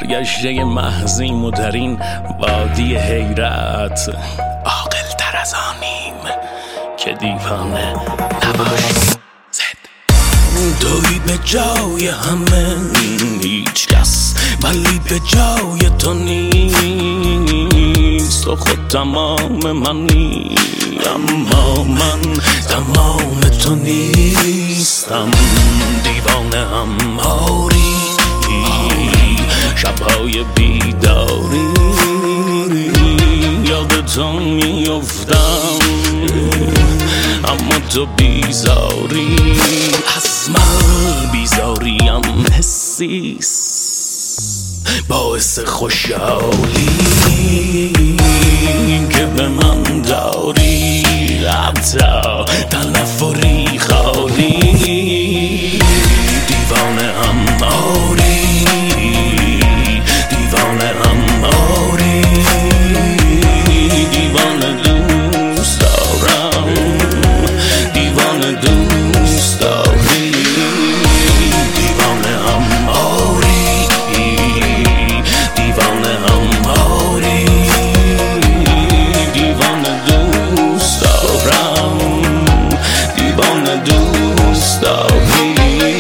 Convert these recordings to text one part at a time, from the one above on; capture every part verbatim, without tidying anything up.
سرگشته محضیم و در این وادی حیرت عاقل تر از آنیم که دیوانه نباشیم. توی به جای همه هیچ کس ولی به جای تو نیست، تو خود تمام منی اما من تمام تو نیستم. دیوانه هم آری شبهای بیداری یاد تو میافتم اما تو بیزاری از من بیزاریم حسیست باعث خوشحالی که به من داری حتی تنفری خالی. دیوانه هم آری دیوانه هم آری دیوانه دوست دارم دیوانه دوست داری دیوانه هم آری دیوانه هم آری دیوانه دوست دارم دیوانه دوست داری.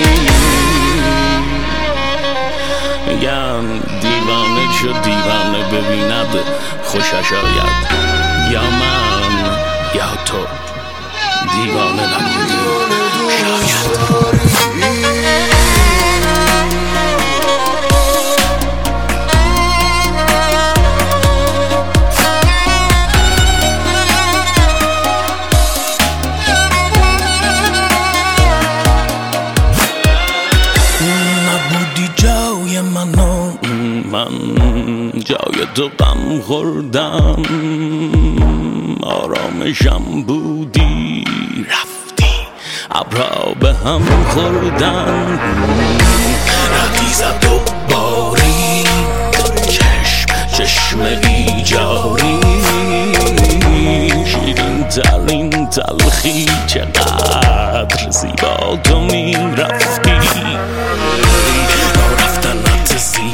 میگم دیوانه چو دیوانه ببیند خوشش آید، یا من یا تو دیوانه نبودی شاید. نبودی جای منو من جای تو غم خوردم، آرامشم بودی رفتی ابرها به هم خوردن. ردی زد و باری چشم چشم ایجاری شیرین ترین تلخی چقدر زیبا تو می رفتی. رفتنت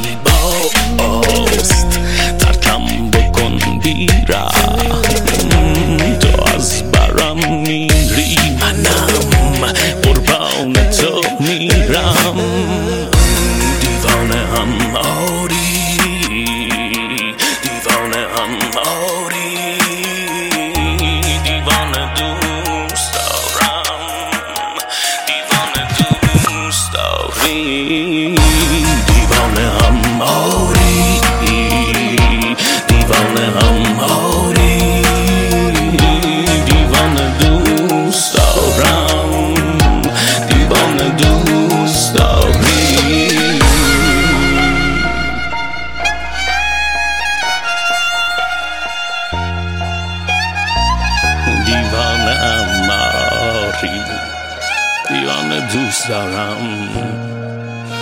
زیباست ترکم بکن بیرم تو از برم میری منم قربان تو میرم. دیوانه هم آری دیوانه هم آری دیوانه دوست دارم دیوانه دوست داری دیوانه هم آری دیوانه هم آری دیوانه دوست دارم دیوانه دوست داری. دیوانه هم آری دیوانه دوست دارم